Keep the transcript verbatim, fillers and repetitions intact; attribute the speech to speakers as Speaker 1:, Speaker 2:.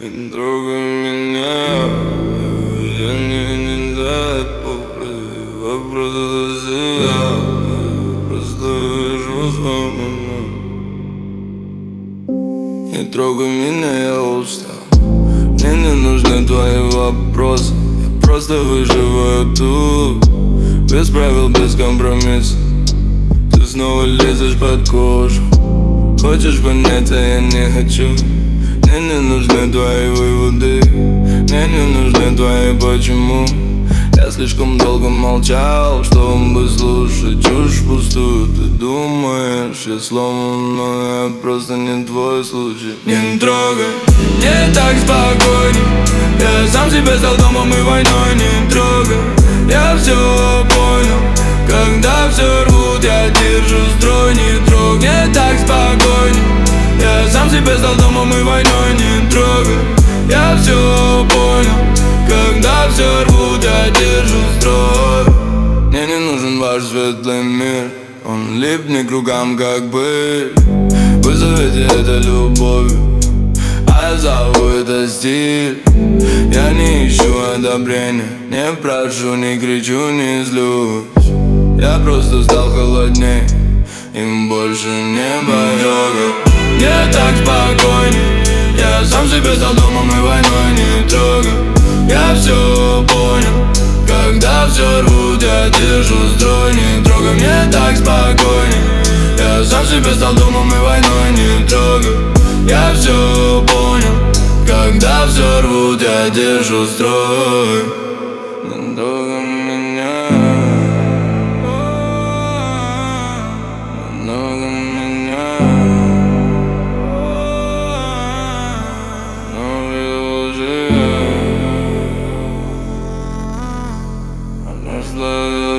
Speaker 1: Не трогай меня, я не, не знаю, вопрос за себя, просто вижу самому. Не трогай меня, я устал, мне не нужны твои вопросы, я просто выживаю тут, без правил, без компромиссов. Ты снова лезешь под кожу, хочешь понять, а я не хочу. Мне не нужны твои выводы, мне не нужны твои почему. Я слишком долго молчал, чтобы слушать чушь пустую. Ты думаешь, я сломан, но я просто не твой случай. Не трогай, мне так спокойней, я сам себе стал домом и войной. Не трогай, я все понял, когда все рвут, я держу строй. Не трогай, мне так спокойней, я сам себе стал домом и войной. Не трогай, я все понял, когда все рвут, я держу строй. Мне не нужен ваш светлый мир, он липнет кругам как быль. Вы зовете это любовью, а я зову это стиль. Я не ищу одобрения, не прошу, не кричу, не злюсь. Я просто стал холодней, им больше не боюсь. Мне так спокойней, я сам себе стал домом и войной. Не трогай, я все понял, когда все рвут, я держу строй. Не трогай, мне так спокойней, я сам себе стал домом и войной. Не трогай, я все понял, когда все рвут, я держу строй. Не трогай меня, не трогай меня. Love